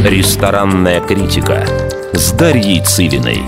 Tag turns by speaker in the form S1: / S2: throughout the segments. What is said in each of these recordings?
S1: Ресторанная критика с Дарьей Цивиной.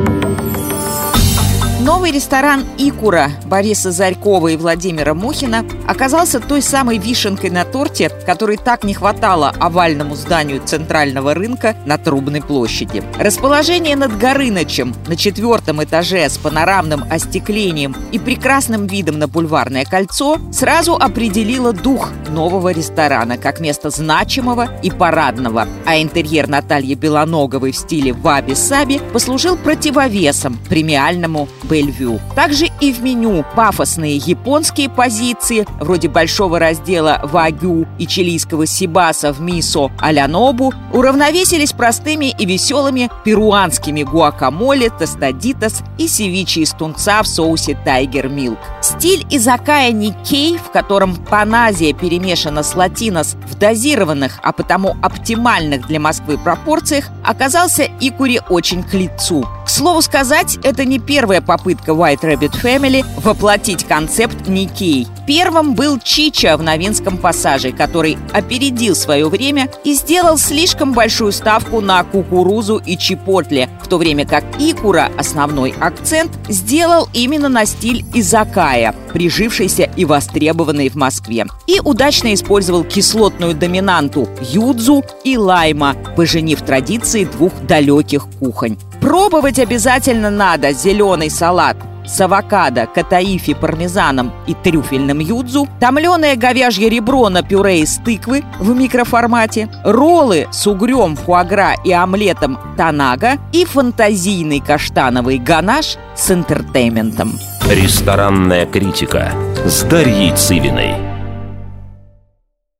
S2: Новый ресторан «Икура» Бориса Зарькова и Владимира Мухина оказался той самой вишенкой на торте, которой так не хватало овальному зданию центрального рынка на Трубной площади. Расположение над Горынычем на 4-м этаже с панорамным остеклением и прекрасным видом на Бульварное кольцо сразу определило дух нового ресторана как место значимого и парадного, а интерьер Натальи Белоноговой в стиле ваби-саби послужил противовесом премиальному Бельвю. Также и в меню пафосные японские позиции, вроде большого раздела вагю и чилийского сибаса в мисо а-ля нобу, уравновесились простыми и веселыми перуанскими гуакамоле, тостадитос и севиче из тунца в соусе тайгер милк. Стиль изакая Никкей, в котором паназия перемешана с латинос в дозированных, а потому оптимальных для Москвы пропорциях, оказался Икуре очень к лицу. К слову сказать, это не первая попытка White Rabbit Family воплотить концепт Никкей. Первым был Чича в Новинском пассаже, который опередил свое время и сделал слишком большую ставку на кукурузу и чипотле, в то время как Икура основной акцент сделал именно на стиль изакая, прижившийся и востребованный в Москве. И удачно использовал кислотную доминанту юдзу и лайма, поженив традиции двух далеких кухонь. Пробовать обязательно надо зеленый салат с авокадо, катаифи, пармезаном и трюфельным юдзу, томленое говяжье ребро на пюре из тыквы в микроформате, роллы с угрем, фуагра и омлетом танага и фантазийный каштановый ганаш с энтертейментом.
S1: Ресторанная критика с Дарьей Цивиной.